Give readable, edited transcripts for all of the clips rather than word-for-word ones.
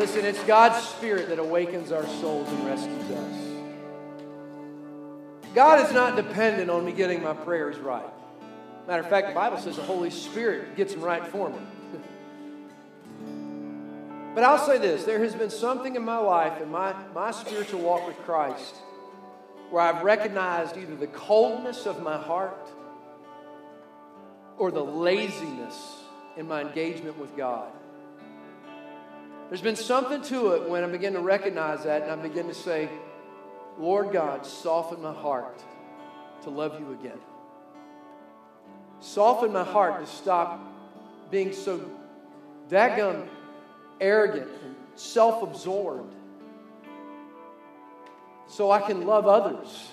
Listen, it's God's Spirit that awakens our souls and rescues us. God is not dependent on me getting my prayers right. Matter of fact, the Bible says the Holy Spirit gets them right for me. But I'll say this, there has been something in my life, in my spiritual walk with Christ, where I've recognized either the coldness of my heart or the laziness in my engagement with God. There's been something to it when I begin to recognize that and I begin to say, Lord God, soften my heart to love you again. Soften my heart to stop being so daggum arrogant and self-absorbed so I can love others.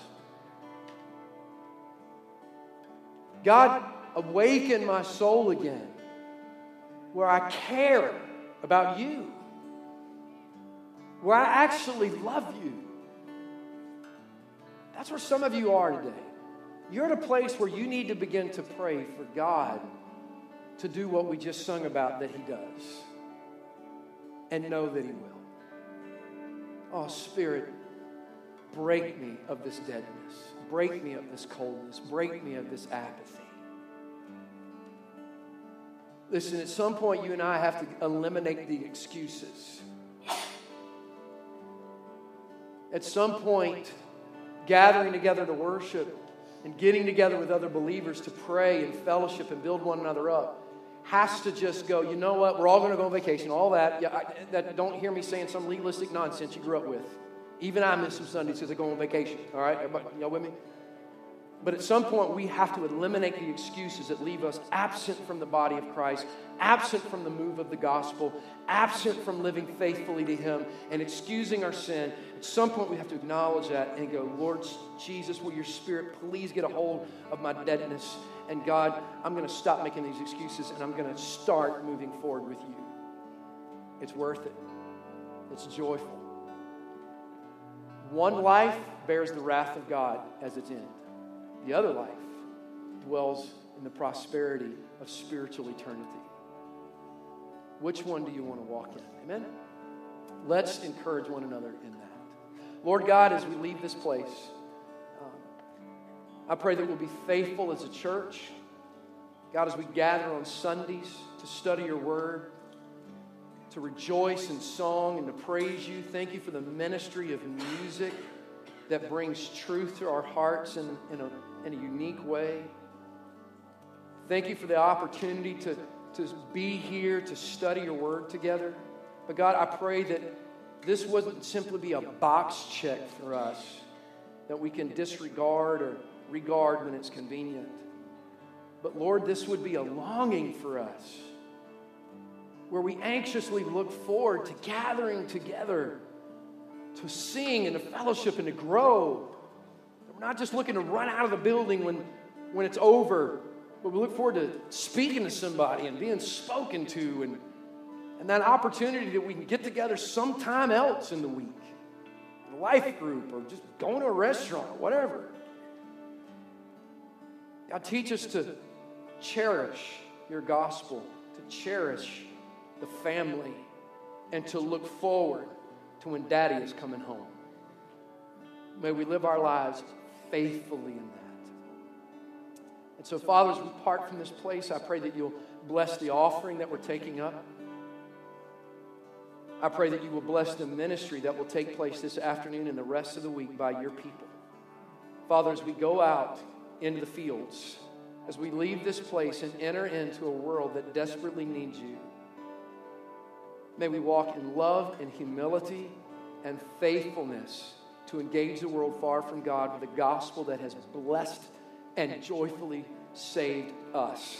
God, awaken my soul again where I care about you, where I actually love you. That's where some of you are today. You're at a place where you need to begin to pray for God to do what we just sung about that He does, and know that He will. Oh, Spirit, break me of this deadness. Break me of this coldness. Break me of this apathy. Listen, at some point you and I have to eliminate the excuses. At some point, gathering together to worship and getting together with other believers to pray and fellowship and build one another up has to just go, you know what, we're all going to go on vacation, all that. Don't hear me saying some legalistic nonsense you grew up with. Even I miss some Sundays because I go on vacation, all right? Everybody, y'all with me? But at some point, we have to eliminate the excuses that leave us absent from the body of Christ, absent from the move of the gospel, absent from living faithfully to Him, and excusing our sin. At some point, we have to acknowledge that and go, Lord Jesus, will your Spirit please get a hold of my deadness? And God, I'm going to stop making these excuses, and I'm going to start moving forward with you. It's worth it. It's joyful. One life bears the wrath of God as its end. The other life dwells in the prosperity of spiritual eternity. Which one do you want to walk in? Amen? Let's encourage one another in that. Lord God, as we leave this place, I pray that we'll be faithful as a church. God, as we gather on Sundays to study your word, to rejoice in song and to praise you. Thank you for the ministry of music that brings truth to our hearts in a unique way. Thank you for the opportunity to be here, to study your word together. But God, I pray that this wouldn't simply be a box check for us that we can disregard or regard when it's convenient. But Lord, this would be a longing for us where we anxiously look forward to gathering together, to sing and to fellowship and to grow. We're not just looking to run out of the building when it's over, but we look forward to speaking to somebody and being spoken to and that opportunity that we can get together sometime else in the week, a life group or just going to a restaurant or whatever. God, teach us to cherish your gospel, to cherish the family, and to look forward to when Daddy is coming home. May we live our lives faithfully in that. And so, Father, as we part from this place, I pray that you'll bless the offering that we're taking up. I pray that you will bless the ministry that will take place this afternoon and the rest of the week by your people. Father, as we go out into the fields, as we leave this place and enter into a world that desperately needs you, may we walk in love and humility and faithfulness to engage the world far from God with a gospel that has blessed and joyfully saved us.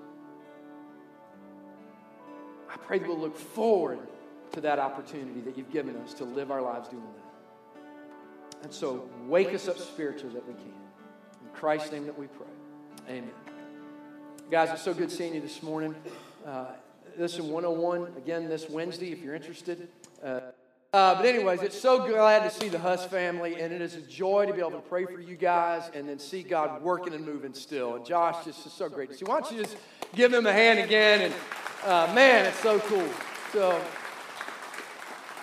I pray that we'll look forward to that opportunity that you've given us to live our lives doing that. And so wake us up spiritually that we can. In Christ's name that we pray. Amen. Guys, it's so good seeing you this morning. Listen, 101 again this Wednesday if you're interested. But anyways, it's so glad to see the Huss family, and it is a joy to be able to pray for you guys and then see God working and moving still. And Josh, just is so great to see. Why don't you just give him a hand again? And man, it's so cool. So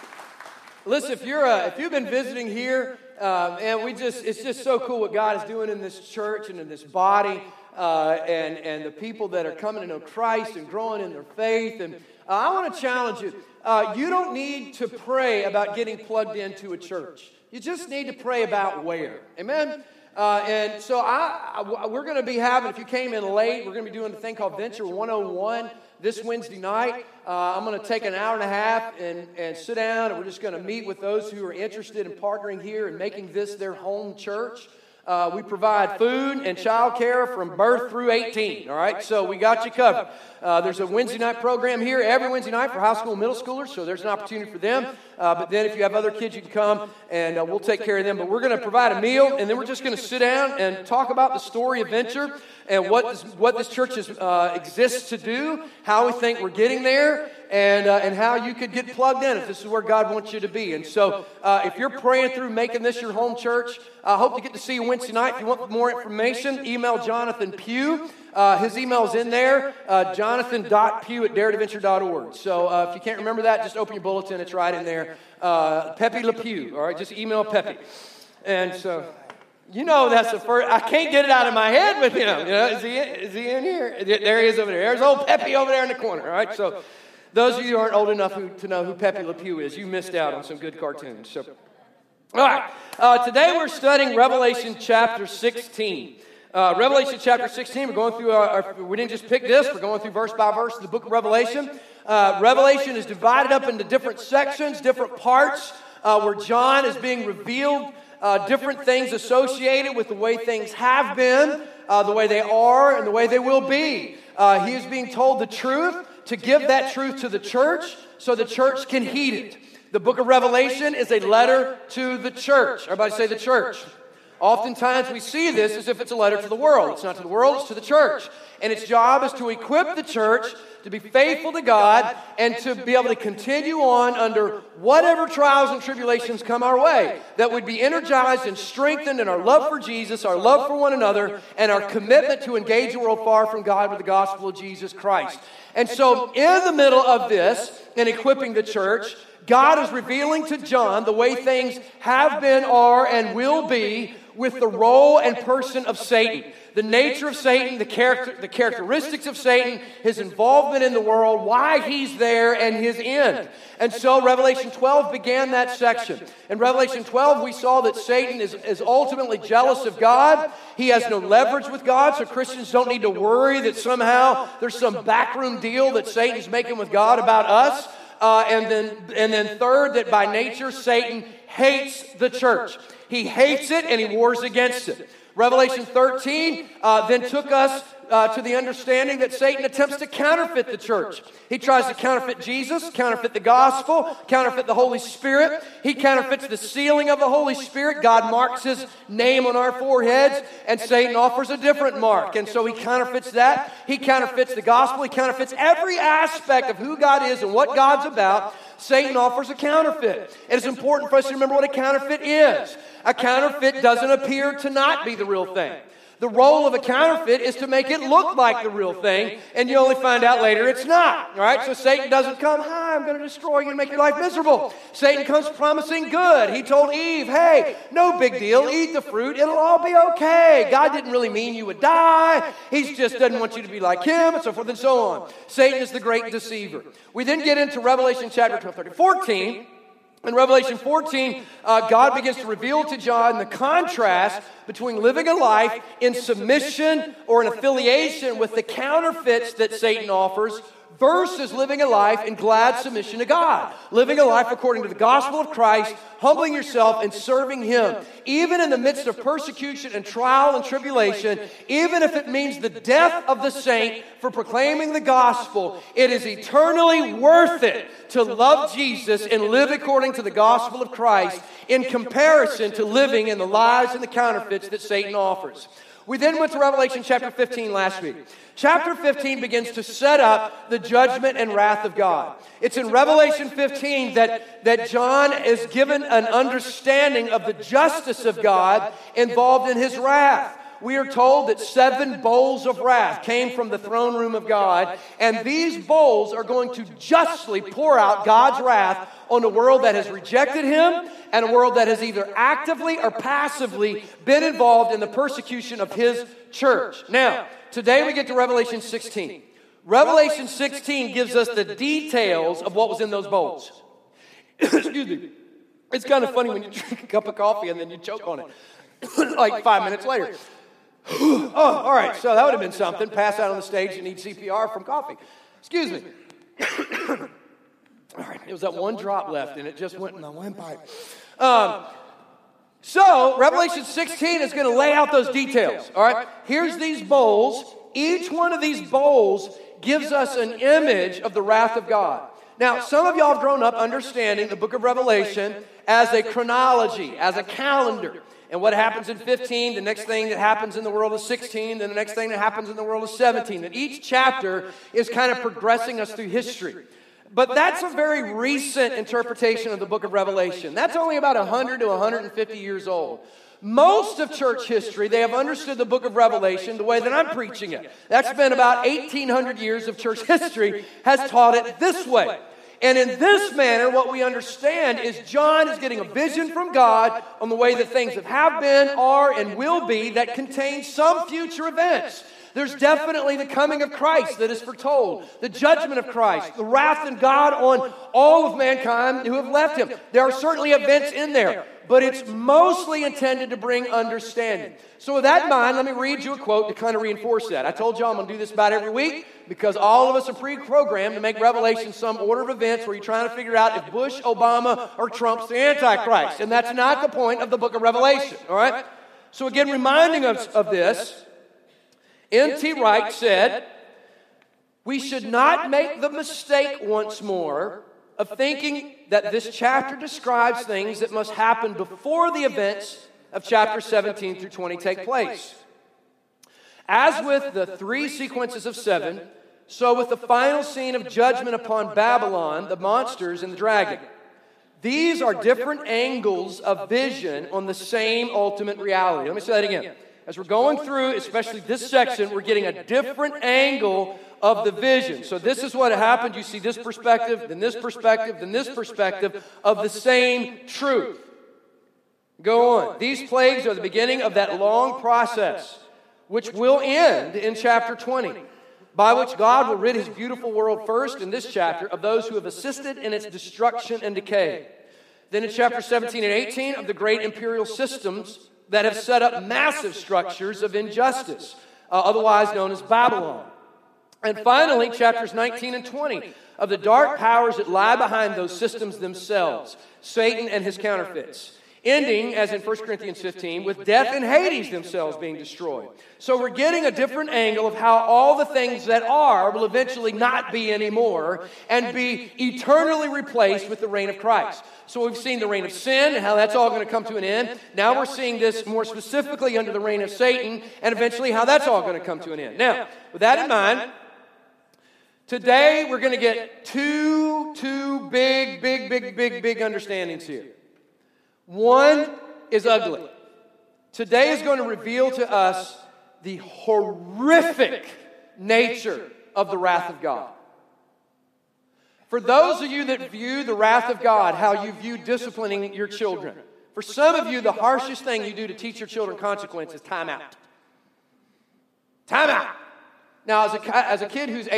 Listen, if you've been visiting here, and it's just so cool what God is doing in this church and in this body, and the people that are coming to know Christ and growing in their faith. And I want to challenge you. You don't need to pray about getting plugged into a church. You just need to pray about where. Amen? And so we're going to be having, if you came in late, we're going to be doing a thing called Venture 101 this Wednesday night. I'm going to take an hour and a half and sit down, and we're just going to meet with those who are interested in partnering here and making this their home church. We provide food and child care from birth through 18, all right? So we got you covered. There's a Wednesday night program here every Wednesday night for high school and middle schoolers, so there's an opportunity for them. But then if you have other kids, you can come, and we'll take care of them. But we're going to provide a meal, and then we're just going to sit down and talk about the story of Venture and what this church exists to do, how we think we're getting there, and how you could get plugged in if this is where God wants you to be. And so if you're praying through making this your home church, I hope to get to see you Wednesday night. If you want more information, email Jonathan Pugh. His email's in there, jonathan.pugh@daretoventure.org. So if you can't remember that, just open your bulletin. It's right in there. Pepe Le Pew, all right? Just email Pepe. And so, you know that's the first. I can't get it out of my head with him. You know, is he in here? There he is over there. There's old Pepe over there in the corner, all right? So those of you who aren't old enough to know who Pepe Le Pew is, you missed out on some good cartoons. So, all right. Today we're studying Revelation chapter 16. Revelation chapter 16, we're going through we didn't just pick this, we're going through verse by verse the book of Revelation. Revelation is divided up into different sections, different parts, where John is being revealed, different things associated with the way things have been, the way they are, and the way they will be. He is being told the truth, to give that truth to the church, so the church can heed it. The book of Revelation is a letter to the church. Everybody say the church. Oftentimes we see this as if it's a letter to the world. It's not to the world, it's to the church. And its job is to equip the church to be faithful to God and to be able to continue on under whatever trials and tribulations come our way. That we'd be energized and strengthened in our love for Jesus, our love for one another, and our commitment to engage the world far from God with the gospel of Jesus Christ. And so in the middle of this, in equipping the church, God is revealing to John the way things have been, are, and will be with the role and person of Satan. The nature of Satan, the characteristics of Satan, his involvement in the world, why he's there, and his end. And so Revelation 12 began that section. In Revelation 12, we saw that Satan is ultimately jealous of God. He has no leverage with God, so Christians don't need to worry that somehow there's some backroom deal that Satan's making with God about us. And then third, that by nature, Satan hates the church. He hates it and he wars against it. Revelation 13 then took us to the understanding that Satan attempts to counterfeit the church. He tries to counterfeit Jesus, counterfeit the gospel, counterfeit the Holy Spirit. He counterfeits the sealing of the Holy Spirit. God marks his name on our foreheads, and Satan offers a different mark. And so he counterfeits that. He counterfeits the gospel. He counterfeits every aspect of who God is and what God's about. Satan offers a counterfeit. It is important for us to remember what a counterfeit is. A counterfeit doesn't appear to not be the real thing. The role of a counterfeit is to make it look like the real thing, and you only find out later it's not. All right? So Satan doesn't come, hi, I'm going to destroy you and make your life miserable. Satan comes promising good. He told Eve, hey, no big deal, eat the fruit, it'll all be okay. God didn't really mean you would die. He just doesn't want you to be like him, and so forth and so on. Satan is the great deceiver. We then get into Revelation chapter 14. In Revelation 14, God begins to reveal to John the contrast between living a life in submission or in affiliation with the counterfeits that Satan offers versus living a life in glad submission to God. Living a life according to the gospel of Christ, humbling yourself and serving Him. Even in the midst of persecution and trial and tribulation, even if it means the death of the saint for proclaiming the gospel, it is eternally worth it to love Jesus and live according to the gospel of Christ in comparison to living in the lies and the counterfeits that Satan offers. We then went to Revelation chapter 15 last week. Chapter 15 begins to set up the judgment and wrath of God. It's in Revelation 15 that John is given an understanding of the justice of God involved in His wrath. we are told that 7 bowls of wrath came from the throne room of God, and these bowls are going to justly pour out God's wrath on a world that has rejected Him and a world that has either actively or passively been involved in the persecution of His church. Now, today we get to Revelation 16. Revelation 16 gives us the details of what was in those bowls. Excuse me. It's kind of funny when you drink a cup of coffee and then you choke on it like 5 minutes later. Oh, all right, so that would have been something. Pass out on the stage and need CPR from coffee. Excuse me. All right, it was that one drop left and it just went in the windpipe. So, Revelation 16 is going to lay out those details, all right? Here's these bowls. Each one of these bowls gives us an image of the wrath of God. Now, some of y'all have grown up understanding the book of Revelation as a chronology, as a calendar. And what happens in 15, the next thing that happens in the world of 16, then the next thing that happens in the world of 17. And each chapter is kind of progressing us through history. But that's a very recent interpretation of the book of Revelation. That's only about 100 to 150 years old. Most of church history, they have understood the book of Revelation the way that I'm preaching it. That's been about 1,800 years of church history has taught it this way. And in this manner, what we understand is John is getting a vision from God on the way that things have been, are, and will be that contain some future events. There's definitely the coming of Christ that is foretold, the judgment of Christ, the wrath of God on all of mankind who have left Him. There are certainly events in there, but it's mostly intended to bring understanding. So with that in mind, let me read you a quote to kind of reinforce that. I told you I'm going to do this about every week because all of us are pre-programmed to make Revelation some order of events where you're trying to figure out if Bush, Obama, or Trump's the Antichrist. And that's not the point of the book of Revelation, all right? So again, reminding us of this, N.T. Wright said, "We should not make the mistake once more of thinking that this chapter describes things that must happen before the events of chapter 17 through 20 take place. As with the 3 sequences of 7, so with the final scene of judgment upon Babylon, the monsters, and the dragon. These are different angles of vision on the same ultimate reality." Let me say that again. As we're going through, especially this section, we're getting a different angle of the vision. So this is what happened. You see this perspective, then this perspective, then this perspective of the same truth. Go on. These plagues are the beginning of that long process, which will end in chapter 20, by which God will rid His beautiful world first in this chapter of those who have assisted in its destruction and decay. Then in chapter 17 and 18 of the great imperial systems that have set up massive structures of injustice, otherwise known as Babylon. And finally, chapters 19 and 20 of the dark powers that lie behind those systems themselves, Satan and his counterfeits. Ending, as in 1 Corinthians 15, with death and Hades themselves being destroyed. So we're getting a different angle of how all the things that are will eventually not be anymore and be eternally replaced with the reign of Christ. So we've seen the reign of sin and how that's all going to come to an end. Now we're seeing this more specifically under the reign of Satan and eventually how that's all going to come to an end. Now, with that in mind, today we're going to get two big understandings here. One is ugly. Today is going to reveal to us the horrific nature of the wrath of God. For those of you that view the wrath of God, how you view disciplining your children, for some of you, the harshest thing you do to teach your children consequence is time out. Time out. Now, as a kid who's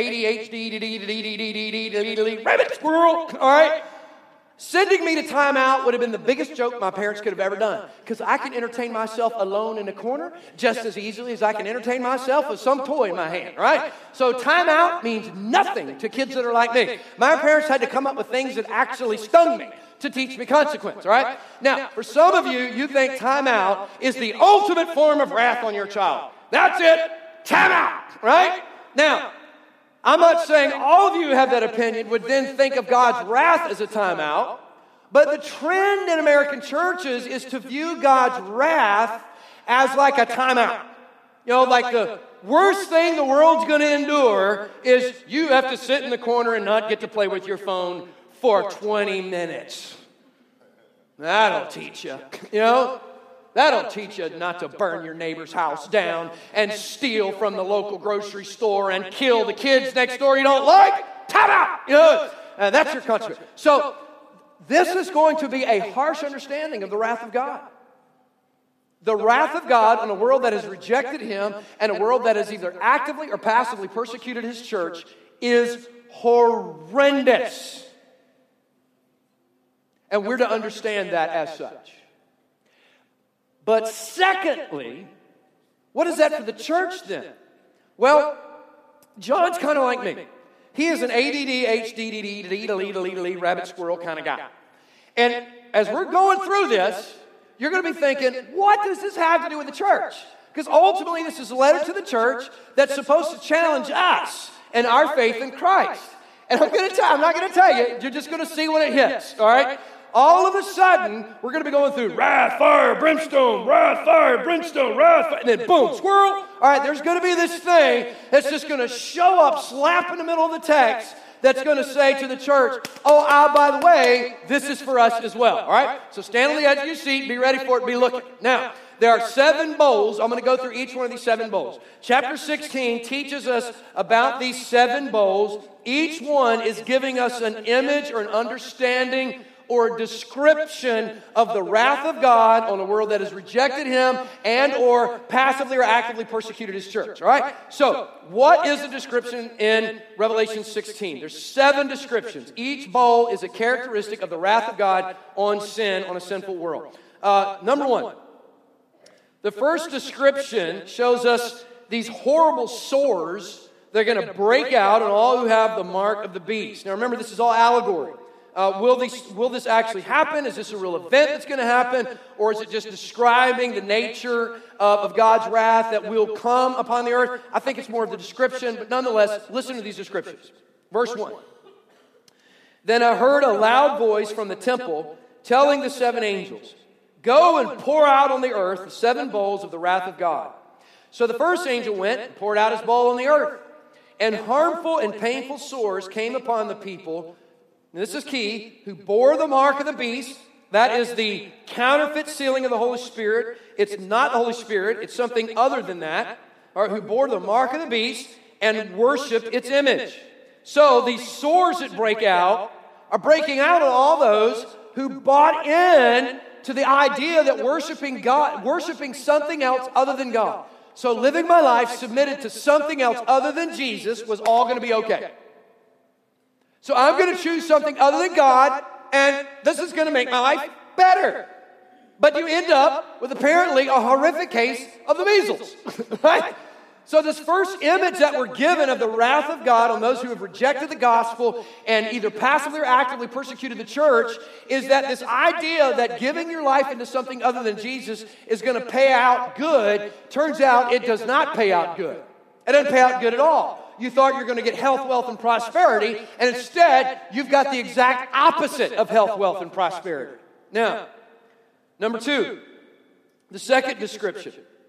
ADHD, rabbit squirrel, all right? Sending me to timeout would have been the biggest joke my parents could have ever done. Because I can entertain myself alone in a corner just as easily as I can entertain myself with some toy in my hand, right? So timeout means nothing to kids that are like me. My parents had to come up with things that actually stung me to teach me consequence, right? Now, for some of you, you think timeout is the ultimate form of wrath on your child. That's it. Timeout, right? Now, I'm not saying all of you have that opinion would then think of God's wrath as a timeout, but the trend in American churches is to view God's wrath as like a timeout. You know, like the worst thing the world's going to endure is you have to sit in the corner and not get to play with your phone for 20 minutes. That'll teach you, you know? That'll teach you not to burn your neighbor's house down and steal from the local grocery store and kill the kids next door you don't like. Time out! That's your consequence. So this is going to be a harsh understanding of the wrath of God. The wrath of God on a world that has rejected Him and a world that has either actively or passively persecuted His church is horrendous. And we're to understand that as such. But secondly, what is that for the church then? Well, John's kind of like me. He is an ADD, HDD, rabbit squirrel kind of guy. And as we're going through this, you're going to be thinking, what does this have to do with the church? Because ultimately this is a letter to the church that's supposed to challenge us and our faith in Christ. And I'm not going to tell you. You're just going to see when it hits, all right? All of a sudden, we're going to be going through wrath, fire, brimstone, wrath, fire, brimstone, wrath, fire, and then boom, squirrel. All right, there's going to be this thing that's just going to show up, slap in the middle of the text, that's going to say to the church, by the way, this is for us as well. All right? So stand on the edge of your seat, be ready for it, be looking. Now, there are 7 bowls. I'm going to go through each one of these 7 bowls. Chapter 16 teaches us about these 7 bowls. Each one is giving us an image or an understanding or description of the wrath of God on a world that has rejected Him and or passively or actively persecuted His church. All right? So, what is the description in Revelation 16? There's 7 descriptions. Each bowl is a characteristic of the wrath of God on sin, on a sinful world. Number 1, the first description shows us these horrible sores that are going to break out on all who have the mark of the beast. Now remember, this is all allegory. Will this actually happen? Is this a real event that's going to happen? Or is it just describing the nature of God's wrath that will come upon the earth? I think it's more of the description, but nonetheless, listen to these descriptions. Verse 1. Then I heard a loud voice from the temple telling the 7 angels, "Go and pour out on the earth the 7 bowls of the wrath of God." So the first angel went and poured out his bowl on the earth, and harmful and painful sores came upon the people. And this is key, who bore the mark of the beast. That is the counterfeit sealing of the Holy Spirit. It's not the Holy Spirit. It's something other than that. Or who bore the mark of the beast and worshiped its image. So these sores that break out are breaking out on all those who bought in to the idea that worshiping God, worshiping something else other than God. So living my life submitted to something else other than Jesus was all going to be okay. So I'm going to choose something other than God, and this is going to make my life better. But you end up with apparently a horrific case of the measles, right? So this first image that we're given of the wrath of God on those who have rejected the gospel and either passively or actively persecuted the church is that this idea that giving your life into something other than Jesus is going to pay out good, turns out it does not pay out good. It doesn't pay out good at all. You thought you were going to get health, wealth, and prosperity, and instead, you've got the exact opposite of health, wealth, and prosperity. Now, number 2, the second description.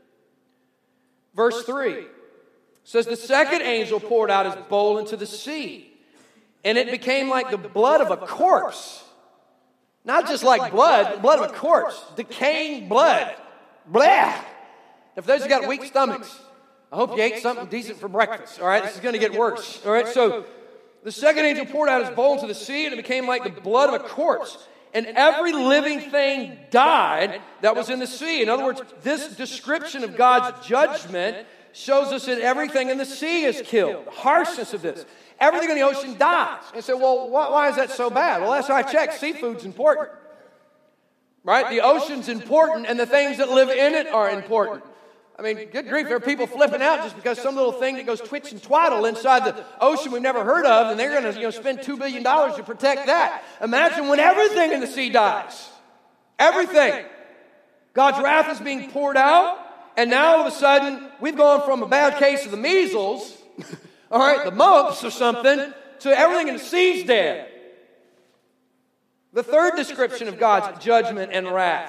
Verse 3 says, the second angel poured out his bowl into the sea, and it became like the blood of a corpse. Not just like blood, the blood of a corpse. Decaying blood. Blah! If those who got weak stomachs, I hope you ate something decent for breakfast. All right, this is going to get worse. All right, so the second angel poured out his bowl into the sea, and it became like the blood of a corpse. And every living thing died that was in the sea. In other words, this description of God's judgment shows us that everything in the sea is killed. The harshness of this. Everything in the ocean dies. And say, well, why is that so bad? Well, last I checked, seafood's important. Right? The ocean's important, and the things that live in it are important. I mean, good grief, there are people flipping out just because some little thing that goes twitch and twaddle inside the ocean we've never heard of, and they're going to spend $2 billion to protect that. Imagine when everything in the sea dies. Everything. God's wrath is being poured out, and now all of a sudden, we've gone from a bad case of the measles, all right, the mumps or something, to everything in the sea's dead. The third description of God's judgment and wrath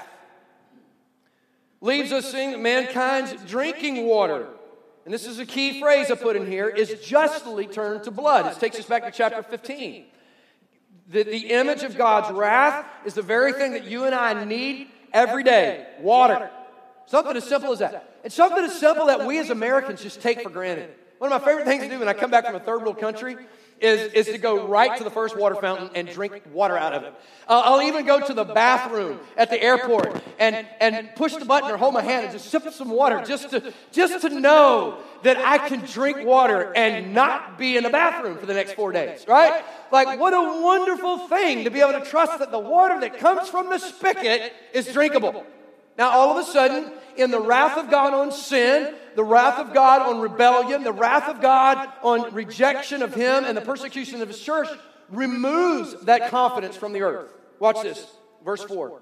leaves us seeing that mankind's drinking water, and this is a key phrase I put in here, is justly turned to blood. This takes us back to chapter 15. The image of God's wrath is the very thing that you and I need every day. Water. Something as simple as that. It's something as simple that we as Americans just take for granted. One of my favorite things to do when I come back from a third world country is to go right to the first water fountain and drink water out of it. I'll even go to the bathroom at the airport and push the button or hold my hand and just sip some water just to know that I can drink water and not be in the bathroom for the next 4 days, right? Like, what a wonderful thing to be able to trust that the water that comes from the spigot is drinkable. Now, all of a sudden, in the wrath of God on sin, the wrath of God on rebellion, the wrath of God on rejection of Him, and the persecution of His church removes that confidence from the earth. Watch this, verse 4.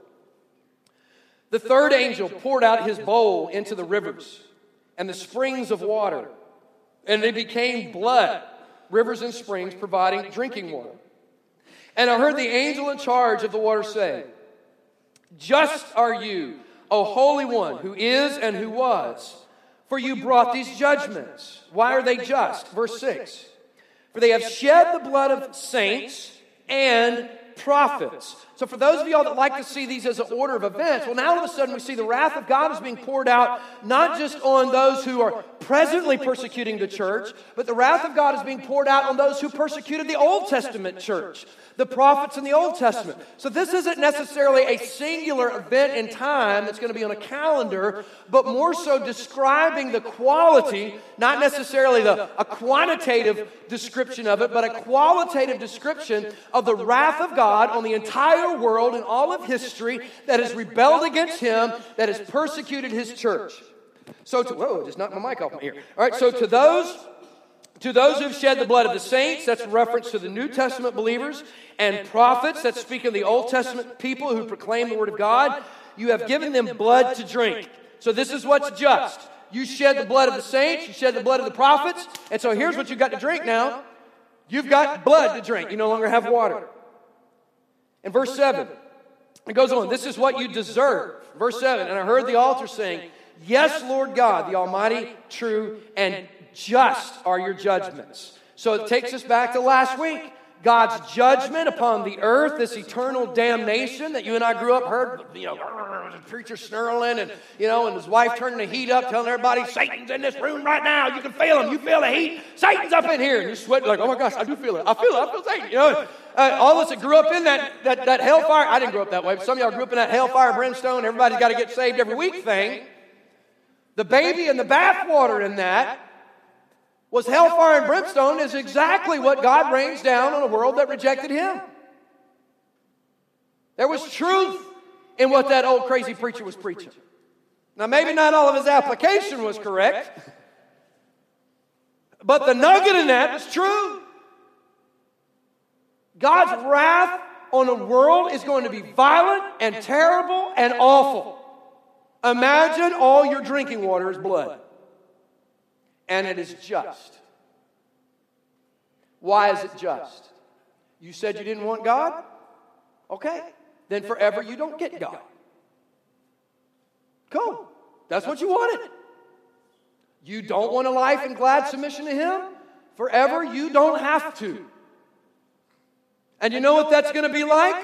The third angel poured out his bowl into the rivers and the springs of water, and they became blood, rivers and springs providing drinking water. And I heard the angel in charge of the water say, "Just are you, O Holy One, who is and who was, for you brought these judgments." Why are they just? Verse 6. For they have shed the blood of saints and prophets. So for those of y'all that like to see these as an order of events, well, now all of a sudden we see the wrath of God is being poured out not just on those who are presently persecuting the church, but the wrath of God is being poured out on those who persecuted the Old Testament church, the prophets in the Old Testament. So this isn't necessarily a singular event in time that's going to be on a calendar, but more so describing the quality, not necessarily a quantitative description of it, but a qualitative description of the wrath of God on the entire world and all of history that has rebelled against Him, that has persecuted His church. So just knocked my mic off my ear. All right, so to those who've shed the blood of the saints, that's a reference to the New Testament believers, and prophets, that's speaking of the Old Testament people who proclaim the Word of God, you have given them blood to drink. So this is what's just. You shed the blood of the saints, you shed the blood of the prophets, and so here's what you've got to drink now. You've got blood to drink. You no longer have water. In verse 7, it goes on, this is what you deserve. Verse 7, and I heard the altar saying, "Yes, Lord God, the Almighty, true, and just are your judgments." So it takes us back to last week. God's judgment upon the earth, this eternal damnation that you and I grew up, heard, the preacher snarling and his wife turning the heat up, telling everybody, "Satan's in this room right now. You can feel him. You feel the heat. Satan's up in here." And you're sweating like, "Oh my gosh, I do feel it. I feel Satan." All of us that grew up in that hellfire, I didn't grow up that way, but some of y'all grew up in that hellfire, brimstone, everybody's got to get saved every week thing. The baby in the bathwater in that was hellfire and brimstone is exactly what God rains down on a world that rejected Him. There was truth in what that old crazy preacher was preaching. Now, maybe not all of his application was correct, but the nugget in that is true. God's wrath on a world is going to be violent and terrible and awful. Imagine all your drinking water is blood. And it is just. Why is it just? You said you didn't want God? Okay. Then forever you don't get God. Cool. That's what you wanted. You don't want a life in glad submission to Him? Forever you don't have to. And you know what that's going to be like?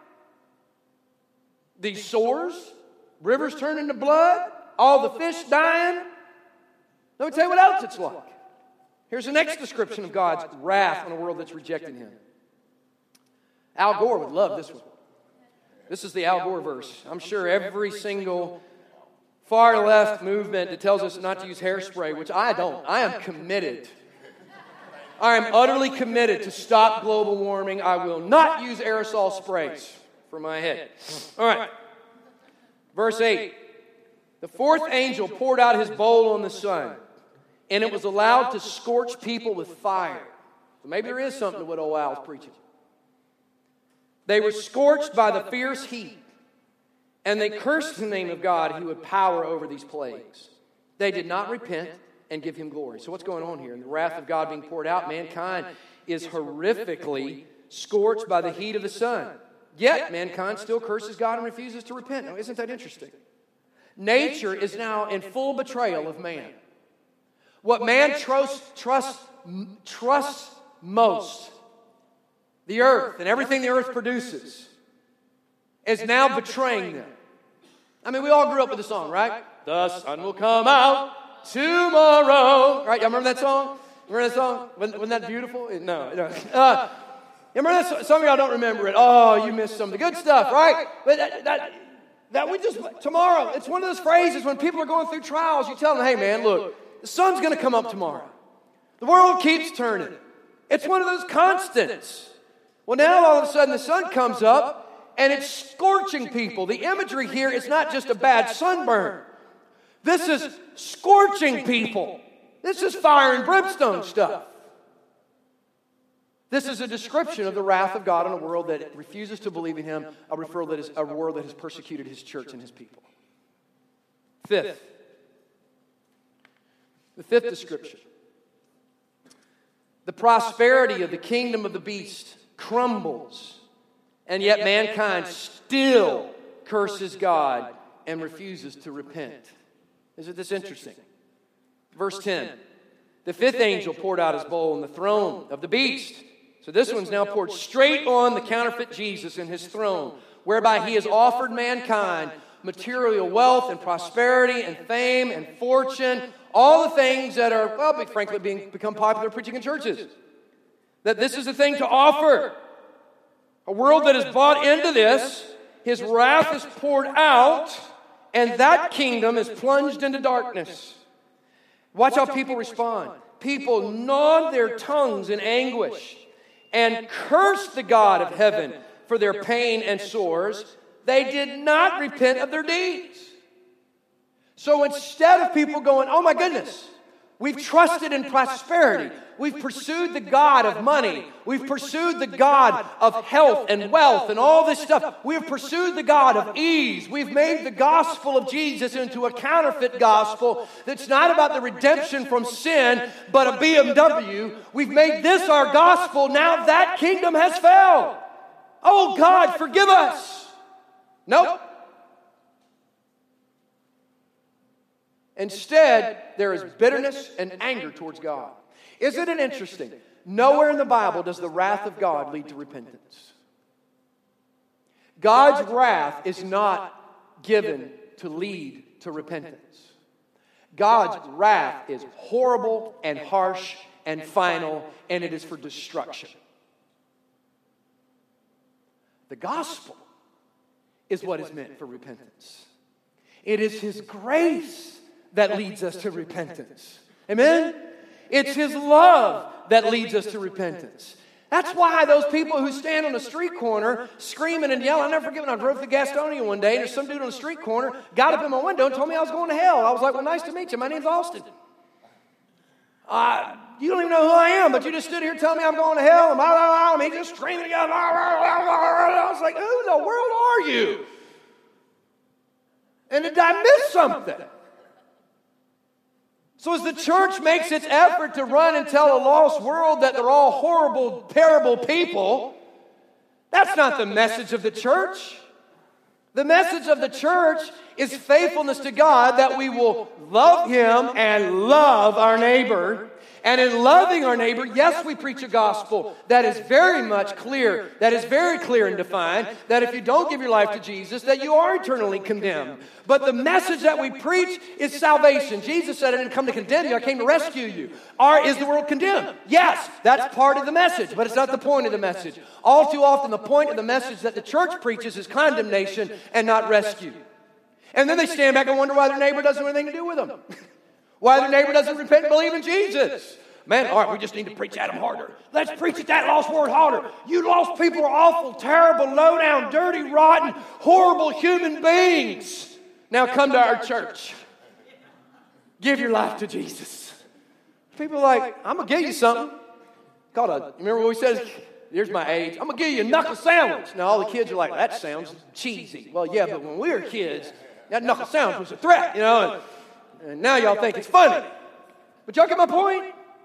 These sores, rivers turning to blood, all the fish dying. Let me tell you what else it's like. Here's the next description of God's wrath on a world that's rejecting Him. Al Gore would love this one. This is the Al Gore verse. I'm sure every single far left movement that tells us not to use hairspray, which I don't. I am committed. I am utterly committed to stop global warming. I will not use aerosol sprays for my head. All right. Verse 8. The fourth angel poured out his bowl on the sun, and it was allowed to scorch people with fire. So maybe there is something to what old Al's preaching. They were scorched by the fierce heat, and they cursed the name of God who had power over these plagues. They did not repent and give Him glory. So what's going on here? In the wrath of God being poured out, mankind is horrifically scorched by the heat of the sun. Yet mankind still curses God and refuses to repent. Now, isn't that interesting? Nature is now in full betrayal of man. What man trusts most, the earth and everything the earth produces, is now betraying them. I mean, we all grew up with the song, right? The sun will come out tomorrow. Right, y'all remember that song? Remember that song? Wasn't that beautiful? No. You remember that? Some of y'all don't remember it. Oh, you missed some of the good stuff, right? But that we just, tomorrow, it's one of those phrases when people are going through trials, you tell them, hey man, look, the sun's going to come up tomorrow. The world keeps turning. It's one of those constants. Well, now all of a sudden the sun comes up and it's scorching people. The imagery here is not just a bad sunburn. This is scorching people. This is fire and brimstone stuff. This is a description of the wrath of God in a world that refuses to believe in Him, a world that has persecuted His church and His people. Fifth, the fifth description. The prosperity of the kingdom of the beast crumbles, and yet mankind still curses God and refuses to repent. Isn't this interesting? Verse 10, the fifth angel poured out his bowl on the throne of the beast. So this one's now poured straight on the counterfeit Jesus and his throne, whereby he has offered mankind material wealth and prosperity and fame and fortune, all the things that are, well, frankly, become popular preaching in churches. That this is the thing to offer. A world that is bought into this, his wrath is poured out, and that kingdom is plunged into darkness. Watch how people respond. People gnawed their tongues in anguish and cursed the God of heaven for their pain and sores. They did not repent of their deeds. So instead of people going, oh my goodness, we've trusted in prosperity, we've pursued the God of money, we've pursued the God of health and wealth and all this stuff, we've pursued the God of ease, we've made the gospel of Jesus into a counterfeit gospel that's not about the redemption from sin, but a BMW. We've made this our gospel. Now that kingdom has failed. Oh God, forgive us. Nope. Instead, there is bitterness and anger towards God. Isn't it interesting? Nowhere in the Bible does the wrath of God lead to repentance. God's wrath is not given to lead to repentance. God's wrath is horrible and harsh and final, and it is for destruction. The gospel is what is meant for repentance. It is His grace that leads us to repentance. Amen? It's His love that leads us to repentance. That's why those people who stand on the street corner screaming and yelling, I'll never forget when I drove to Gastonia one day and there's some dude on the street corner got up in my window and told me I was going to hell. I was like, well, nice to meet you. My name's Austin. You don't even know who I am, but you just stood here telling me I'm going to hell. And he just screaming again. I was like, who in the world are you? And did I miss something? So as the church makes its effort to run and tell a lost world that they're all horrible, terrible people, that's not the message of the church. The message of the church is faithfulness to God, that we will love Him and love our neighbor. And in loving our neighbor, yes, we preach a gospel that is very much clear, that is very clear and defined, that if you don't give your life to Jesus, that you are eternally condemned. But the message that we preach is salvation. Jesus said, I didn't come to condemn you, I came to rescue you. Is the world condemned? Yes, that's part of the message, but it's not the point of the message. All too often, the point of the message that the church preaches is condemnation and not rescue. And then they stand back and wonder why their neighbor doesn't have anything to do with them. Why their neighbor doesn't repent and believe in Jesus. Man, all right, we just need to preach at them harder. Let's preach at that lost word harder. You lost people are awful, terrible, low-down, dirty, rotten, horrible human beings. Now come to our church. Give your life to Jesus. People are like, I'm going to give you something. Remember what we said? Here's my age. I'm going to give you a knuckle sandwich. Now all the kids are like, that sounds cheesy. Well, yeah, but when we were kids, that knuckle sandwich was a threat, you know. And now y'all think it's funny. But y'all get my point?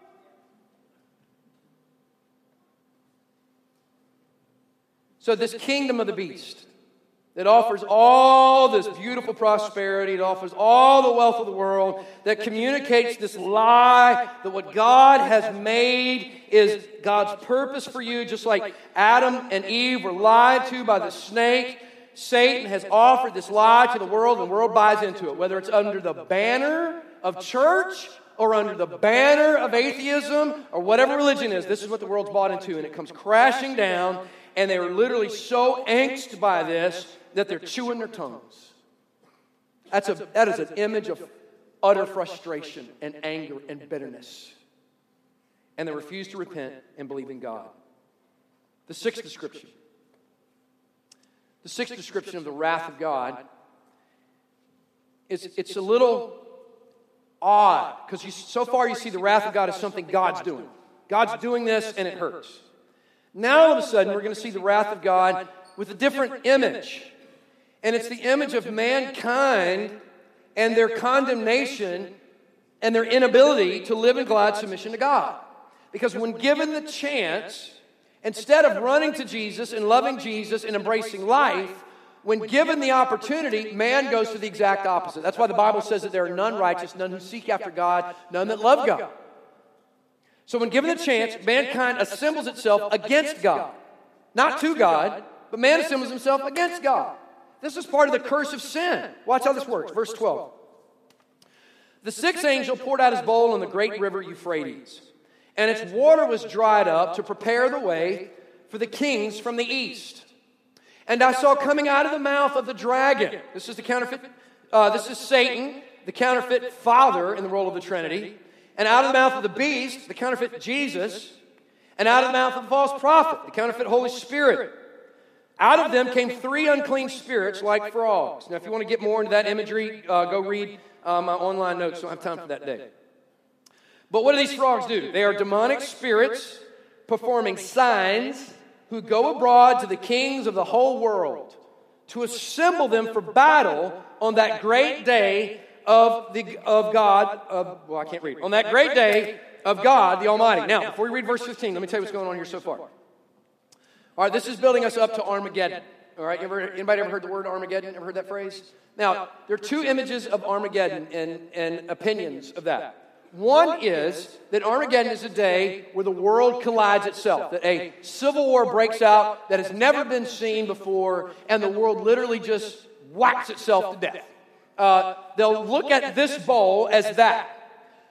So this kingdom of the beast that offers all this beautiful prosperity, it offers all the wealth of the world, that communicates this lie that what God has made is God's purpose for you, just like Adam and Eve were lied to by the snake. Satan has offered this lie to the world, and the world buys into it, whether it's under the banner of church or under the banner of atheism or whatever religion is. This is what the world's bought into, and it comes crashing down, and they are literally so angst by this that they're chewing their tongues. That is an image of utter frustration and anger and bitterness. And they refuse to repent and believe in God. The sixth description. The sixth description of the wrath of God is it's a little odd, because so far you see the wrath of God as something God's doing. God's doing this and it hurts. Now all of a sudden we're going to see the wrath of God with a different image. And it's the image of mankind and their condemnation and their inability to live in glad submission to God. Because when given the chance, instead of running to Jesus and loving Jesus and embracing life, when given the opportunity, man goes to the exact opposite. That's why the Bible says that there are none righteous, none who seek after God, none that love God. So when given the chance, mankind assembles itself against God. Not to God, but man assembles himself against God. This is part of the curse of sin. Watch how this works. Verse 12. The sixth angel poured out his bowl on the great river Euphrates, and its water was dried up to prepare the way for the kings from the east. And I saw coming out of the mouth of the dragon. This is the counterfeit. This is Satan, the counterfeit father in the role of the Trinity. And out of the mouth of the beast, the counterfeit Jesus. And out of the mouth of the false prophet, the counterfeit Holy Spirit. Out of them came three unclean spirits like frogs. Now, if you want to get more into that imagery, go read my online notes. Don't have time for that today. But what do these frogs do? They are demonic spirits performing signs who go abroad to the kings of the whole world to assemble them for battle on that great day of God. I can't read. On that great day of God, the Almighty. Now, before we read verse 15, let me tell you what's going on here so far. All right, this is building us up to Armageddon. All right, anybody ever heard the word Armageddon? Ever heard that phrase? Now, there are two images of Armageddon and opinions of that. One is that Armageddon is a day where the world collides itself, that a civil war breaks out that has never been seen before, and the world literally just whacks itself to death. They'll look at this bowl as that.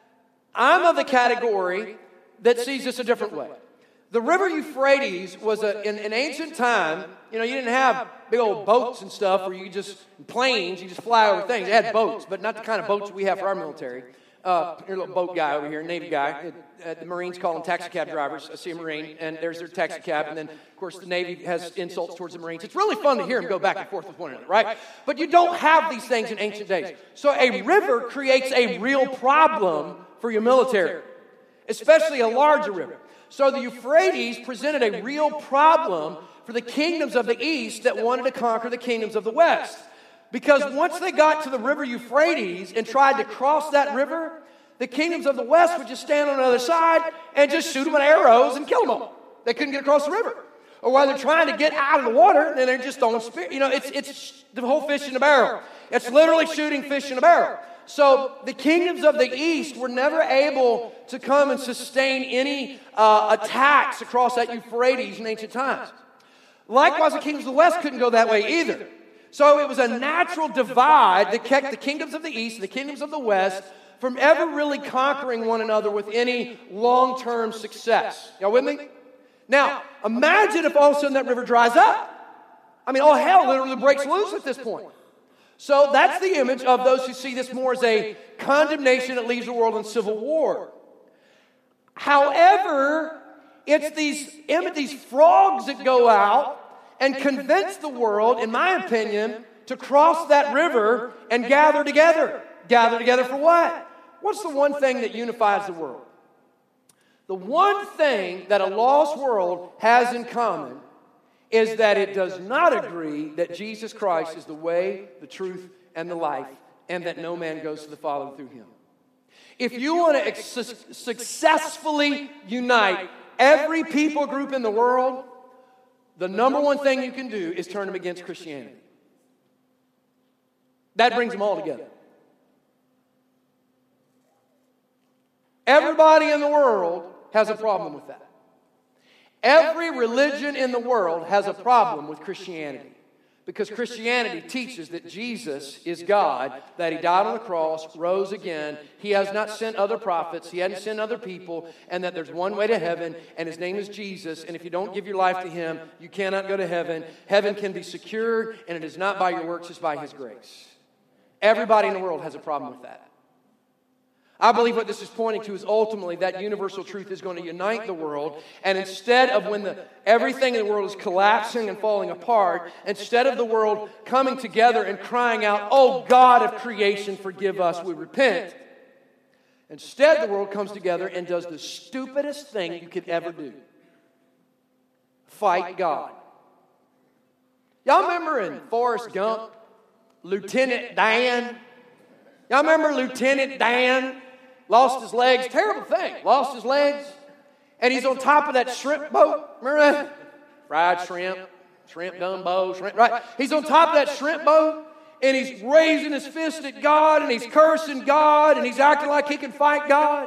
I'm of the category that sees this a different way. The river Euphrates was in ancient time, you didn't have big old boats and stuff where you planes, you just fly over things. They had boats, but not the kind of boats we have for our military. Your little boat guy over here, Navy guy. The Marines call them taxi cab drivers. I see a Marine, and there's their taxi cab. And then, of course, the Navy has insults towards the Marines. It's really fun to hear them go back and forth with one another, right? But you don't have these things in ancient days. So a river creates a real problem for your military, especially a larger river. So the Euphrates presented a real problem for the kingdoms of the east that wanted to conquer the kingdoms of the west. Because once they got to the river Euphrates and tried to cross that river, the kingdoms of the west would just stand on the other side and just shoot them with arrows and kill them all. They couldn't get across the river. Or while they're trying to get out of the water, then they're just throwing spears. It's the whole fish in a barrel. It's literally shooting fish in a barrel. So the kingdoms of the east were never able to come and sustain any attacks across that Euphrates in ancient times. Likewise, the kingdoms of the west couldn't go that way either. So it was a natural divide that kept the kingdoms of the east and the kingdoms of the west from ever really conquering one another with any long-term success. Y'all with me? Now, imagine if all of a sudden that river dries up. All hell literally breaks loose at this point. So that's the image of those who see this more as a condemnation that leaves the world in civil war. However, it's these frogs that go out and convince the world, in my opinion, to cross that river and gather together. Gather together for what? What's the one thing that unifies the world? The one thing that a lost world has in common is that it does not agree that Jesus Christ is the way, the truth, and the life, and that no man goes to the Father through him. If you want to successfully unite every people group in the world, the number one thing you can do is turn them against Christianity. That brings them all together. Everybody in the world has a problem with that. Every religion in the world has a problem with Christianity Because Christianity teaches that Jesus is God, that He died on the cross, rose again. He has not sent other prophets. He hadn't sent other people. And that there's one way to heaven, and His name is Jesus. And if you don't give your life to Him, you cannot go to heaven. Heaven can be secured, and it is not by your works, it's by His grace. Everybody in the world has a problem with that. I believe what this is pointing to is ultimately that universal truth is going to unite the world. And instead of when everything in the world is collapsing and falling apart, instead of the world coming together and crying out, "Oh God of creation, forgive us, we repent," instead the world comes together and does the stupidest thing you could ever do. Fight God. Y'all remember in Forrest Gump, Lieutenant Dan? Y'all remember Lieutenant Dan? Lost his legs. Terrible thing. Lost his legs. And he's on top of that shrimp boat. Remember that? Fried shrimp. Shrimp gumbo. Shrimp, right? He's on top of that shrimp boat. And he's raising his fist at God. And he's cursing God. And he's acting like he can fight God.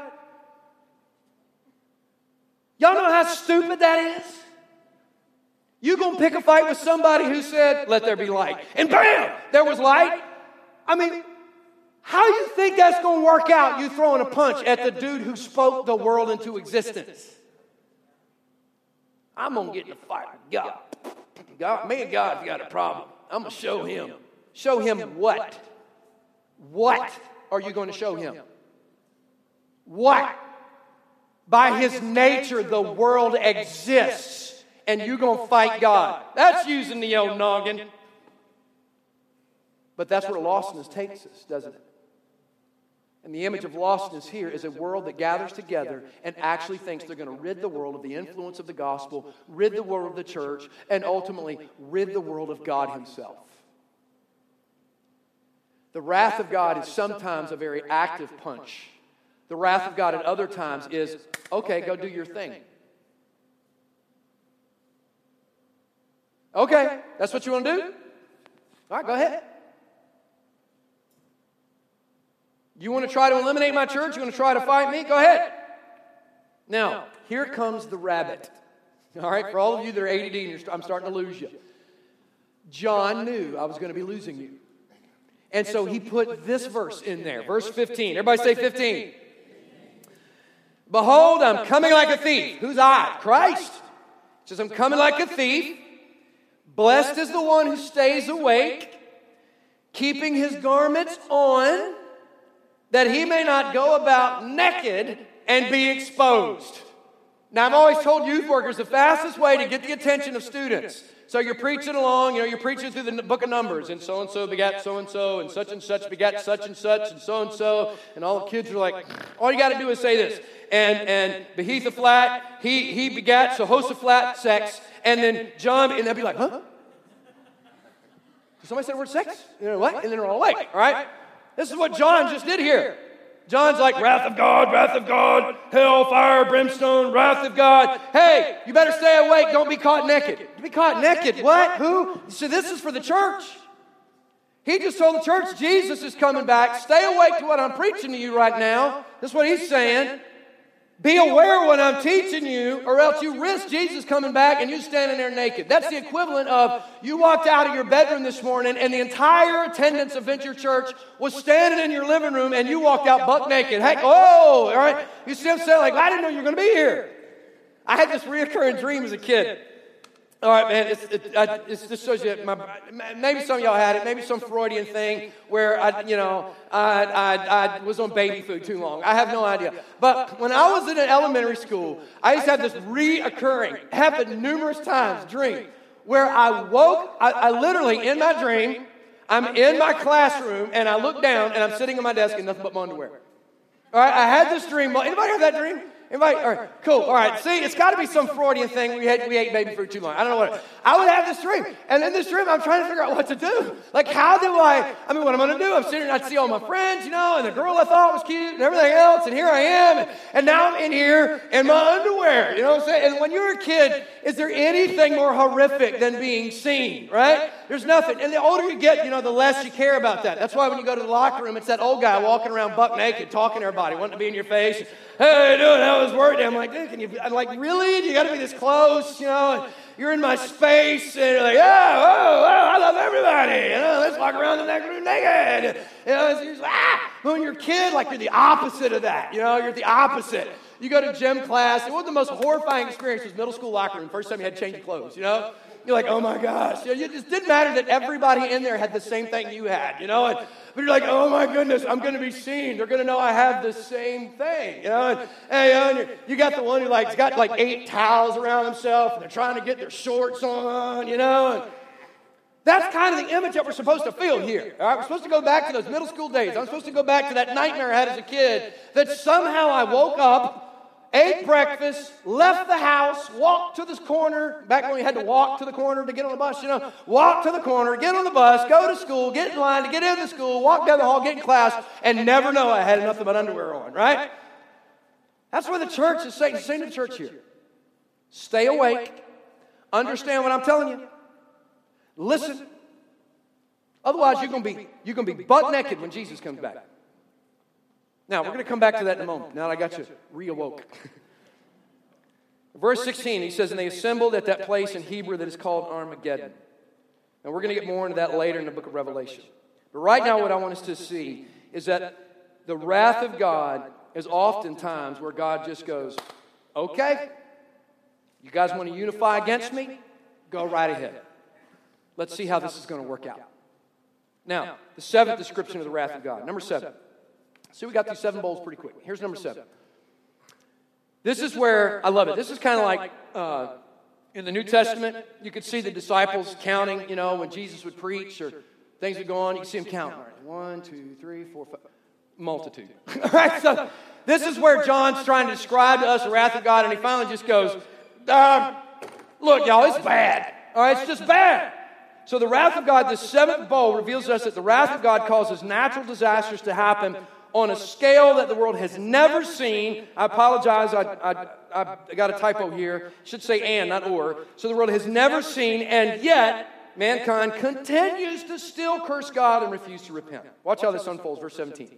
Y'all know how stupid that is? You gonna pick a fight with somebody who said, "Let there be light." And bam! There was light. I mean, how do you think that's going to work out, you throwing a punch at the dude who spoke the world into existence? I'm going to get in a fight with God. Me and God have got a problem. I'm going to show him. Show him what? What are you going to show him? What? By His nature, the world exists, and you're going to fight God. That's using the old noggin. But that's where lostness takes us, doesn't it? And the image of lostness here is a world that gathers together and actually thinks they're going to rid the world of the influence of the gospel, rid the world of the church, and ultimately rid the world of God Himself. The wrath of God is sometimes a very active punch. The wrath of God at other times is, okay, go do your thing. Okay, that's what you want to do? All right, go ahead. You want to try to eliminate my church? You want to try to fight me? Go ahead. Now, here comes the rabbit. All right, for all of you that are ADD, and I'm starting to lose you. John knew I was going to be losing you. And so he put this verse in there, verse 15. Everybody say 15. Behold, I'm coming like a thief. Who's I? Christ. He says, I'm coming like a thief. Blessed is the one who stays awake, keeping his garments on, that he may not go about naked and be exposed. Now, I've always told youth workers the fastest way to get the attention of students. So you're preaching along, you're preaching through the book of Numbers, and so begat so-and-so, and such begat such, and so, and all the kids are like, all you got to do is say this. And Behethaphat, he begat Jehoshaphat, sex, and then John, and they'll be like, huh? Somebody said the word sex? You know what? And then they're all awake, all right? This is what John just did here. John's like, wrath of God, hell, fire, brimstone, wrath of God. Hey, you better stay awake. Don't be caught naked. Be caught naked? What? Who? So this is for the church. He just told the church Jesus is coming back. Stay awake to what I'm preaching to you right now. That's what he's saying. Be aware when I'm teaching you, or else you risk Jesus coming back and you standing there naked. That's the equivalent of you walked out of your bedroom this morning and the entire attendance of Venture Church was standing in your living room and you walked out buck naked. Hey, oh, all right? You see what I'm saying? Like, I didn't know you were going to be here. I had this reoccurring dream as a kid. All right, man, it just shows you, maybe some of y'all had it, maybe some Freudian thing where I was on baby food too long. I have no idea. But when I was in an elementary school, I used to have this reoccurring, happened numerous times, dream, where I woke, I literally, in my dream, I'm in my classroom, and I look down, and I'm sitting at my desk in nothing but my underwear. All right, I had this dream. Anybody have that dream? Anybody? All right, cool. All right, see, it's got to be some Freudian thing. We ate baby food too long. I don't know what. I would have this dream, and in this dream, I'm trying to figure out what to do. Like, how do I mean, what I'm going to do? I'm sitting and I'd see all my friends, and the girl I thought was cute and everything else, and here I am, and now I'm in here in my underwear. You know what I'm saying? And when you're a kid, is there anything more horrific than being seen, right? There's nothing. And the older you get, the less you care about that. That's why when you go to the locker room, it's that old guy walking around buck naked, talking to everybody, wanting to be in your face. Hey, how you doing? How was work? I'm like, dude, I'm like, really? You got to be this close, you're in my space, and you're like, I love everybody. Let's walk around the next room naked. You're just, When you're a kid, like you're the opposite of that. You're the opposite. You go to gym class. One of the most horrifying experiences was middle school locker room. First time you had to change your clothes, You're like, oh my gosh. It just didn't matter that everybody in there had the same thing you had, But you're like, oh my goodness, I'm going to be seen. They're going to know I have the same thing, And you got the one who has got 8 towels around himself, and they're trying to get their shorts on, And that's kind of the image that we're supposed to feel here. All right, we're supposed to go back to those middle school days. I'm supposed to go back to that nightmare I had as a kid that somehow I woke up, ate breakfast, left the house, walked to this corner, back when we had to walk to the corner to get on the bus, walk to the corner, get on the bus, go to school, get in line to get into school, walk down the hall, get in class, and never know I had nothing but underwear on, right? That's what the church is saying. Saying to the church here. Stay awake. Understand what I'm telling you. Listen. Otherwise, you're going to be butt naked when Jesus comes back. Now, we're going to come back to that in a moment. Now that I got you reawoke. Verse 16, he says, and they assembled at that place in Hebrew that is called Armageddon. And we're going to get more into that later in the book of Revelation. But right now, what I want us to see is that the wrath of God is oftentimes where God just goes, okay, you guys want to unify against me? Go right ahead. Let's see how this is going to work out. Now, the seventh description of the wrath of God. Number 7. See, we got these 7 bowls pretty quick. Here's number 7. This is where, I love it. This is kind of like in the New Testament, you could see the disciples counting, when Jesus would preach or things would go on. You can see them counting. 1, 2, 3, 4, 5. Multitude. All right, so this is where John's trying to describe to us the wrath of God, and he finally just goes, look, y'all, it's bad. All right, it's just bad. So the wrath of God, the 7th bowl, reveals to us that the wrath of God causes natural disasters to happen on a scale that the world has never seen. I apologize, I got a typo here. It should say and, not or. So the world has never seen, and yet mankind continues to still curse God and refuse to repent. Watch how this unfolds, verse 17.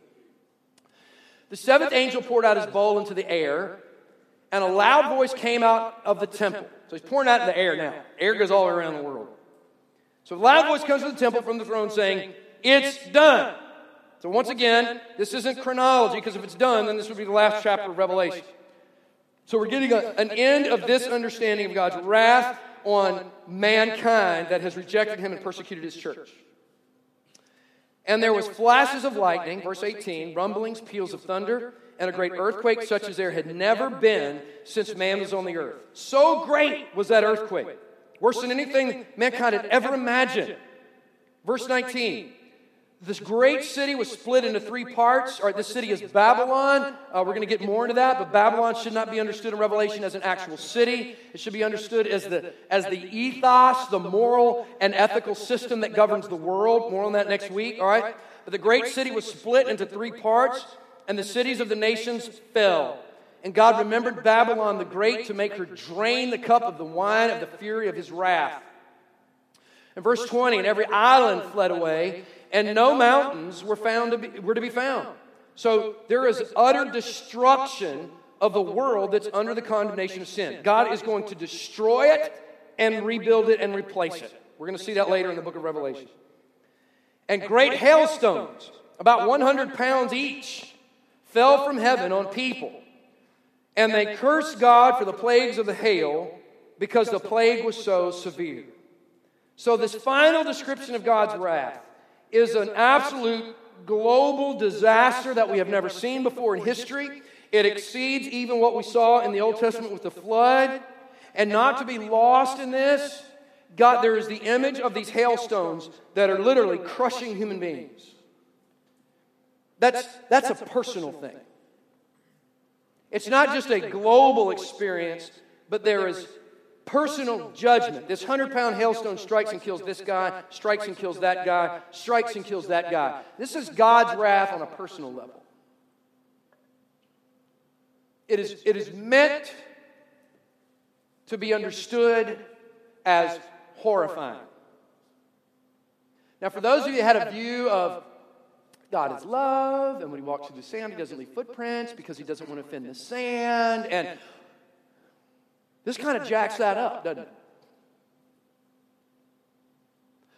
The 7th angel poured out his bowl into the air, and a loud voice came out of the temple. So he's pouring out in the air now. Air goes all around the world. So a loud voice comes from the temple, from the throne, saying, it's done. So once again, this isn't chronology, because if it's done, then this would be the last chapter of Revelation. So we're getting an end of this understanding of God's wrath on mankind that has rejected him and persecuted his church. And there was flashes of lightning, verse 18, rumblings, peals of thunder, and a great earthquake such as there had never been since man was on the earth. So great was that earthquake, worse than anything mankind had ever imagined. Verse 19, this great city was split into 3 parts. All right, this city is Babylon. We're going to get more into that, but Babylon should not be understood in Revelation as an actual city. It should be understood as the ethos, the moral and ethical system that governs the world. More on that next week, all right? But the great city was split into 3 parts, and the cities of the nations fell. And God remembered Babylon the Great to make her drain the cup of the wine of the fury of his wrath. In verse 20, and every island fled away, and no mountains were to be found. So there is utter destruction of the world that's under the condemnation of sin. God is going to destroy it and rebuild it and replace it. We're going to see that later in the book of Revelation. And great hailstones, about 100 pounds each, fell from heaven on people. And they cursed God for the plagues of the hail, because the plague was so severe. So this final description of God's wrath is an absolute global disaster that we have never seen before in history. It exceeds even what we saw in the Old Testament with the flood. And not to be lost in this, God, there is the image of these hailstones that are literally crushing human beings. That's a personal thing. It's not just a global experience, but there is personal judgment. This 100-pound hailstone strikes and kills this guy, strikes and kills that guy, strikes and kills that guy. This is God's wrath on a personal level. It is meant to be understood as horrifying. Now, for those of you that had a view of God is love, and when he walks through the sand, he doesn't leave footprints because he doesn't want to offend the sand, and this kind of jacks that up, doesn't it?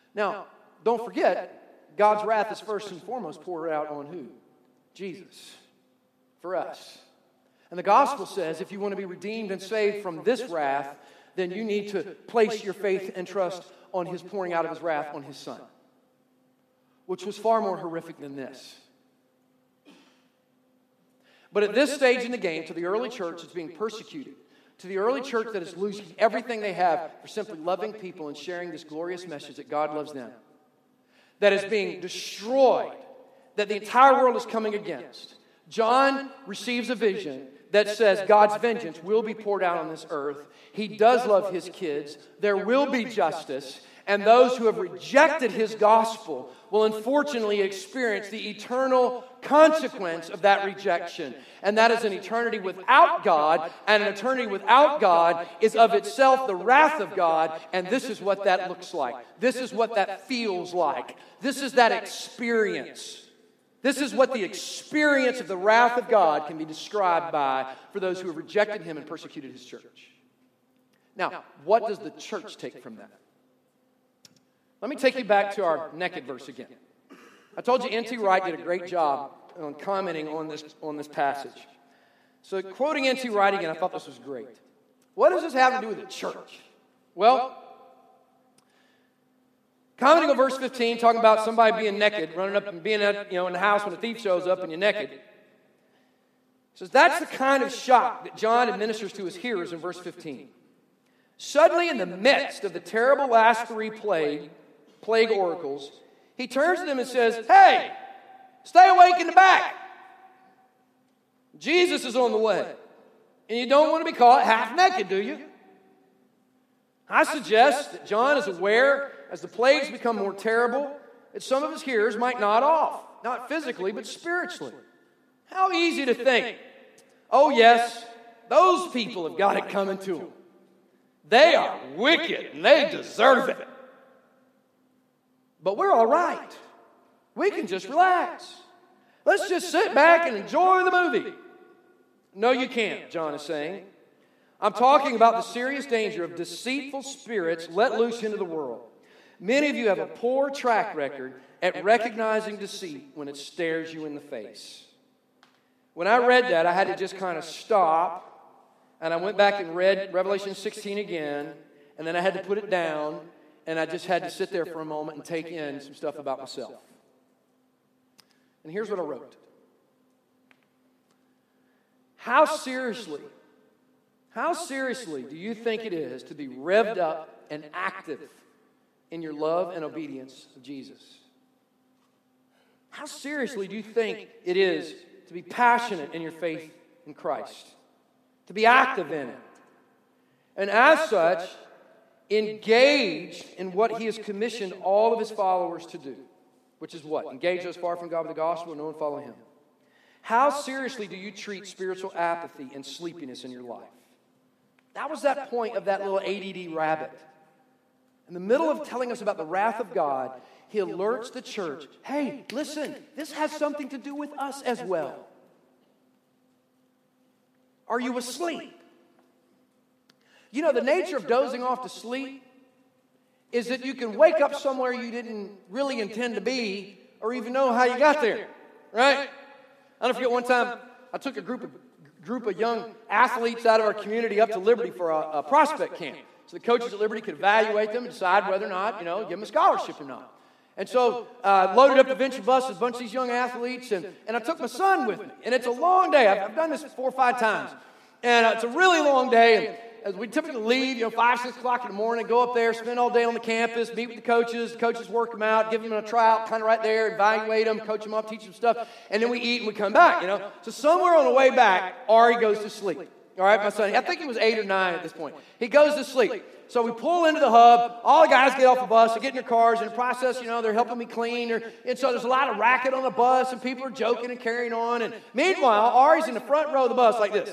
Now, don't forget, God's wrath is first and foremost poured out on who? Jesus. For us. And the gospel says if you want to be redeemed and saved from this wrath, then you need to place your faith and trust on His pouring out of His wrath on His Son, which was far more horrific than this. But at this stage in the game, to the early church that's being persecuted, to the early church that is losing everything they have for simply loving people and sharing this glorious message that God loves them, that is being destroyed, that the entire world is coming against, John receives a vision that says God's vengeance will be poured out on this earth. He does love His kids. There will be justice. And those who have rejected His gospel will unfortunately experience the eternal consequence of that rejection. And that is an eternity without God. And an eternity without God is of itself the wrath of God. And this is what that looks like. This is what that feels like. This is that experience. This is what the experience of the wrath of God can be described by for those who have rejected Him and persecuted His church. Now, what does the church take from that? Let me take you back to our naked verse again. I told you N.T. Wright did a great job on commenting on this passage. So quoting N.T. Wright again, I thought this was great. What does this have to do with the church? Well, commenting on verse 15, talking about somebody being naked, running up and being in the house when a thief shows up and you're naked. It says that's the kind of shock that John administers to his hearers in verse 15. Suddenly, in the midst of the terrible last three plague oracles, he turns to them and says, "Hey, stay awake in the back. Jesus is on the way. And you don't want to be caught half naked, do you?" I suggest that John is aware, as the plagues become more terrible, that some of his hearers might nod off, not physically, but spiritually. How easy to think, oh yes, those people have got it coming to them. They are wicked and they deserve it. But we're all right. We can just relax. Let's just sit back and enjoy the movie. No, you can't, John is saying. I'm talking about the serious danger of deceitful spirits let loose into the world. Many of you have a poor track record at recognizing deceit when it stares you in the face. When I read that, I had to just kind of stop, and I went back and read Revelation 16 again, and then I had to put it down, and I just had to sit there for a moment and take in some stuff about myself. And here's what I wrote. How seriously do you think it is to be revved up and active in your love and obedience of Jesus? How seriously do you think it is to be passionate in your faith in Christ? To be active in it? And as such, engaged in what He has commissioned all of His followers to do. Which is what? Engage those far from God with the gospel and no one follow Him. How seriously do you treat spiritual apathy and sleepiness in your life? That was that point of that little ADD rabbit. In the middle of telling us about the wrath of God, he alerts the church, hey, listen, this has something to do with us as well. Are you asleep? You know, the nature of dozing off to sleep is that you can wake up somewhere you didn't really intend to be or even know how you got there, right? I don't forget one time I took a group of young athletes out of our community up to Liberty for a prospect camp. So the coaches at Liberty could evaluate them and decide whether or not, give them a scholarship or not. And so loaded up the venture bus with a bunch of these young athletes, and I took my son with me. And it's a long day. I've done this 4 or 5 times. And it's a really long day. And as we typically leave, 5, 6 o'clock in the morning, go up there, spend all day on the campus, meet with the coaches work them out, give them a tryout kind of right there, evaluate them, coach them up, teach them stuff, and then we eat and we come back, So somewhere on the way back, Ari goes to sleep. All right, my son, I think he was 8 or 9 at this point. He goes to sleep. So we pull into the hub. All the guys get off the bus. They get in their cars. In the process, they're helping me clean. And so there's a lot of racket on the bus, and people are joking and carrying on. And meanwhile, Ari's in the front row of the bus like this.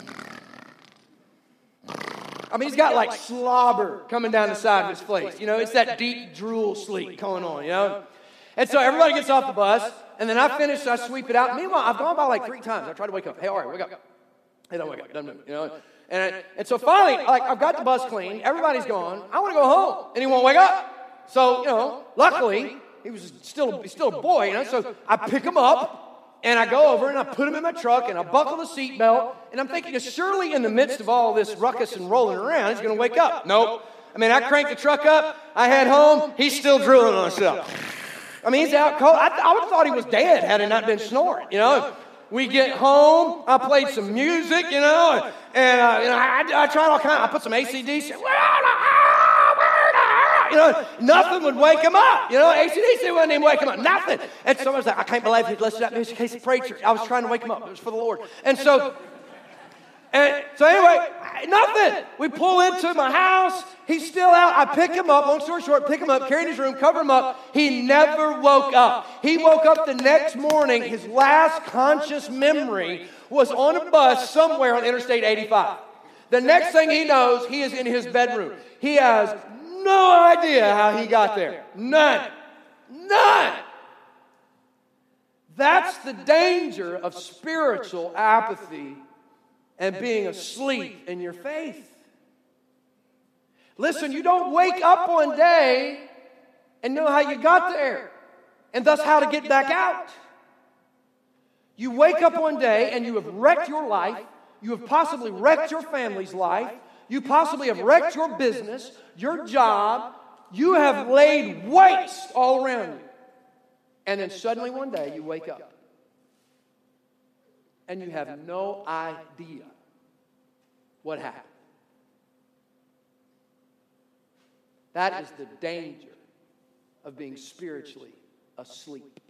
I mean, he's got like slobber coming down the side of his face. It's that deep drool sleep going on, And so everybody gets off the bus, and then I finish, I sweep it out. Meanwhile, I've gone by like 3 times. I try to wake up. Hey, Ari, wake up. Hey, don't wake up. Don't move, And so finally, I've got the bus clean. Everybody's gone. I want to go home. And he won't wake up. So, luckily, he's still a boy, so I pick him up, and I go over, and I put him in my truck, and I buckle the seatbelt, and I'm thinking, surely in the midst of all this ruckus and rolling around, he's going to wake up. Nope. I cranked the truck up, I head home, he's still drooling on himself. He's out cold. I would have thought he was dead had he not been snoring, We get home, I played some music, and I tried all kinds. I put some AC/DC. Nothing would wake him up. AC/DC wouldn't even wake him up. Nothing. And someone was like, I can't believe he listened to that music. He's a preacher. I was trying to wake him up. It was for the Lord. So anyway, nothing. We pull into my house. He's still out. I pick him up. Long story short, pick him up, carry him in his room, cover him up. He never woke up. He woke up the next morning. His last conscious memory was on a bus somewhere on Interstate 85. The next thing he knows, he is in his bedroom. He has no idea how he got there. None. That's the danger of spiritual apathy and being asleep in your faith. Listen, you don't wake up one day and know how you got there, and thus how to get back out. You wake up one day and you have wrecked your life. You have possibly wrecked your family's life. You possibly have wrecked your business, your job. You have laid waste all around you. And then suddenly one day you wake up and you have no idea what happened. That is the danger of being spiritually asleep.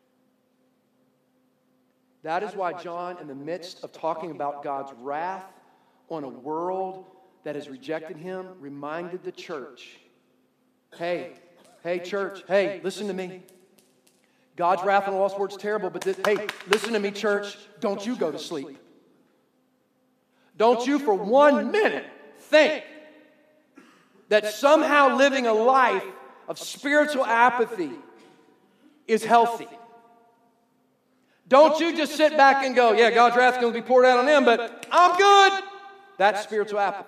That is why John, in the midst of talking about God's wrath on a world that has rejected him, reminded the church, hey, church, hey, listen to me. God's wrath on the lost world's terrible, but hey, listen to me, church, don't you go to sleep. Don't you for 1 minute think that somehow living a life of spiritual apathy is healthy. Don't you just sit back and go, yeah, God's wrath is going to be poured out on them, but I'm good. That's spiritual apathy.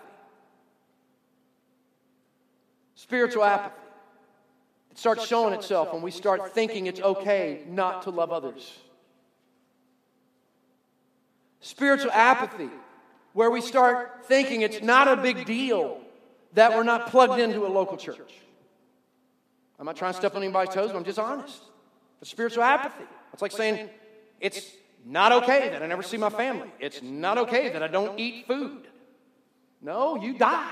Spiritual apathy. It starts showing itself when we start thinking it's okay not to love others. Spiritual apathy, where we start thinking it's not a big deal that we're not plugged into a local church. I'm not trying to step on anybody's toes, but I'm just honest. It's spiritual apathy. It's like saying, it's not okay that I never see my family. It's not okay that I don't eat food. No, you die.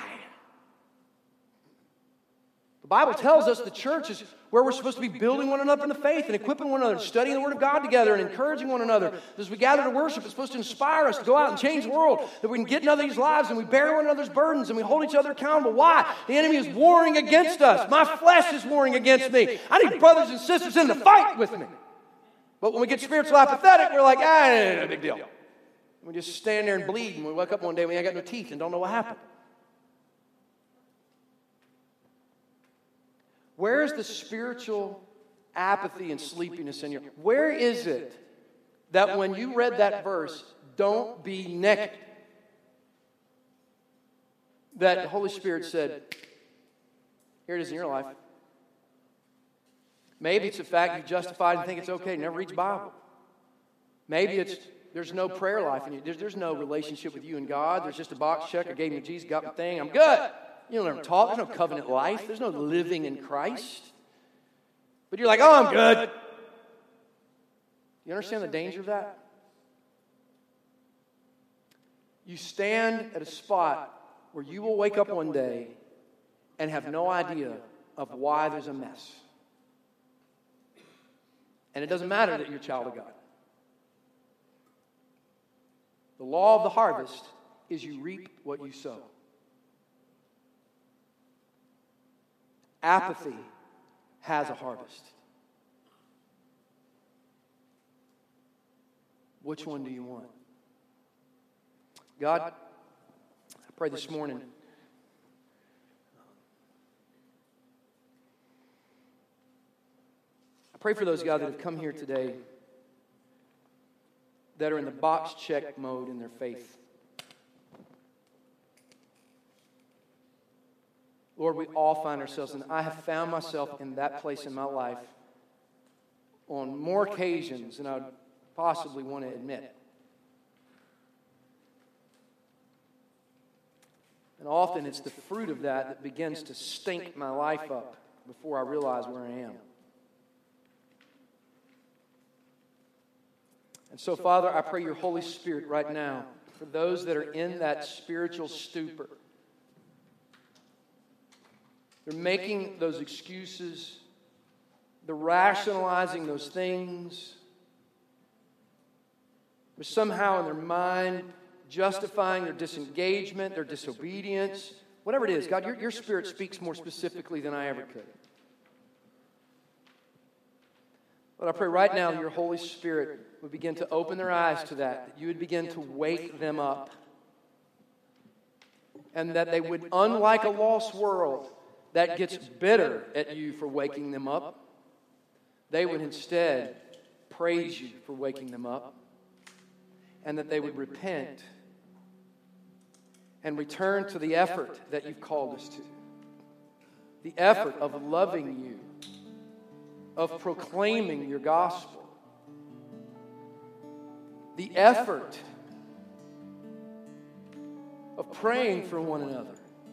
The Bible tells us the church is where we're supposed to be building one another in the faith and equipping one another, studying the Word of God together and encouraging one another. As we gather to worship, it's supposed to inspire us to go out and change the world, that we can get in other's lives and we bear one another's burdens and we hold each other accountable. Why? The enemy is warring against us. My flesh is warring against me. I need brothers and sisters in the fight with me. But when we get spiritual apathetic, we're like, no big deal. We just stand there and bleed, and we wake up one day and we ain't got no teeth and don't know what happened. Where is the spiritual apathy and sleepiness in you? Where is it that when you read that verse, don't be naked, that the Holy Spirit said, here it is in your life? Maybe it's the fact you're justified and think it's okay, never read the Bible. Maybe it's there's no prayer life in you. There's no relationship with you and God. There's just a box check. I gave him to Jesus, got my thing, I'm good. You don't ever talk. There's no covenant life. There's no living in Christ. But you're like, oh, I'm good. You understand the danger of that? You stand at a spot where you will wake up one day and have no idea of why there's a mess. And it doesn't matter that you're a child of God. The law of the harvest is you reap what you sow. Apathy has a harvest. Which one do you want? God, I pray this morning I pray for those, God, that have come here today that are in the box check mode in their faith. Lord, we all find ourselves, and I have found myself in that place in my life on more occasions than I would possibly want to admit. And often it's the fruit of that begins to stink my life up before I realize where I am. And so, Father, I pray your Holy Spirit right now for those that are in that spiritual stupor. They're making those excuses. They're rationalizing those things. They're somehow in their mind justifying their disengagement, their disobedience, whatever it is. God, your Spirit speaks more specifically than I ever could. But I pray right now that your Holy Spirit would begin to open their eyes to that you would begin to wake them up. And that they would, unlike a lost world that gets bitter at you for waking them up, they would instead praise you for waking them up. And that they would repent and return to the effort that you've called us to. The effort of loving you, of proclaiming your gospel. The effort of praying for one another.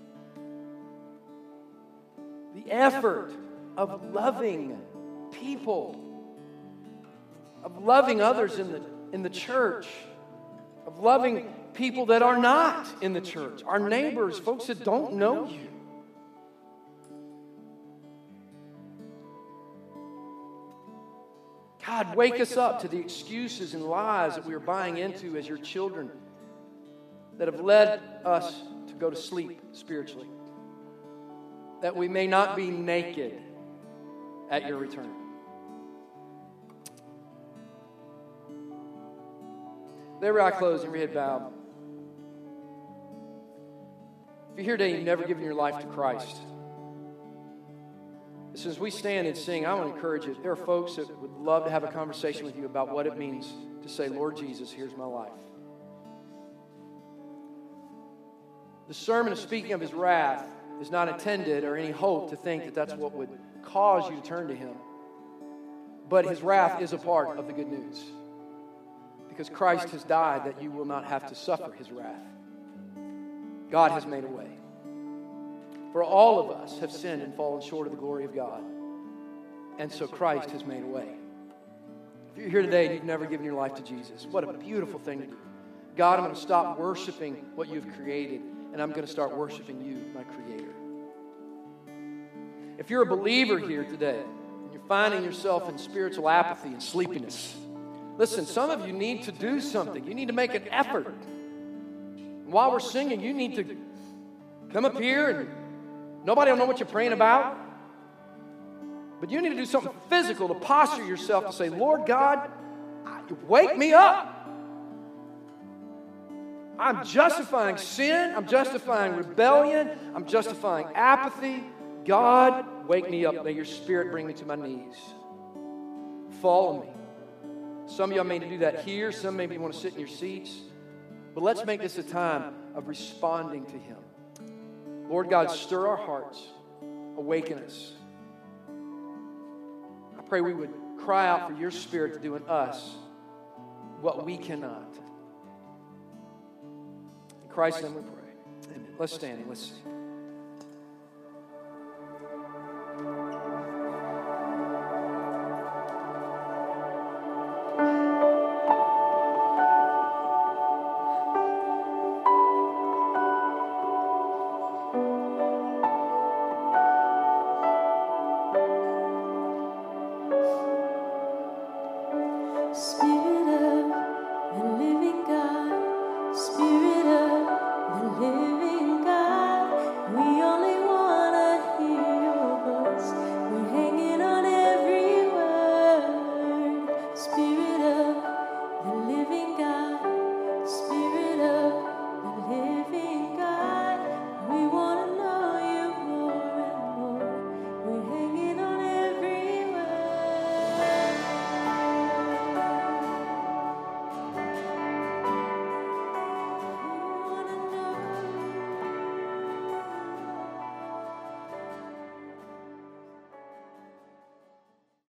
The effort of loving people. Of loving others in the church. Of loving people that are not in the church. Our neighbors, folks that don't know you. God, wake us up to the excuses and lies that we are buying into as your children that have led us to go to sleep spiritually. That we may not be naked at your return. Every eye closed and every head bowed. If you're here today and you've never given your life to Christ, as we stand and sing, I want to encourage you. There are folks that would love to have a conversation with you about what it means to say, Lord Jesus, here's my life. The sermon of speaking of his wrath is not intended or any hope to think that that's what would cause you to turn to him. But his wrath is a part of the good news. Because Christ has died that you will not have to suffer his wrath. God has made a way. For all of us have sinned and fallen short of the glory of God. And so Christ has made a way. If you're here today and you've never given your life to Jesus, what a beautiful thing to do. God, I'm going to stop worshiping what you've created, and I'm going to start worshiping you, my Creator. If you're a believer here today, and you're finding yourself in spiritual apathy and sleepiness, listen, some of you need to do something. You need to make an effort. And while we're singing, you need to come up here and nobody will know what you're praying about. But you need to do something physical to posture yourself to say, Lord God, wake me up. I'm justifying sin. I'm justifying rebellion. I'm justifying apathy. God, wake me up. May your Spirit bring me to my knees. Follow me. Some of y'all may need to do that here. Some maybe want to sit in your seats. But let's make this a time of responding to him. Lord God, stir our hearts. Awaken us. I pray we would cry out for your Spirit to do in us what we cannot. In Christ's name we pray. Amen. Let's stand and let's sing. Living God.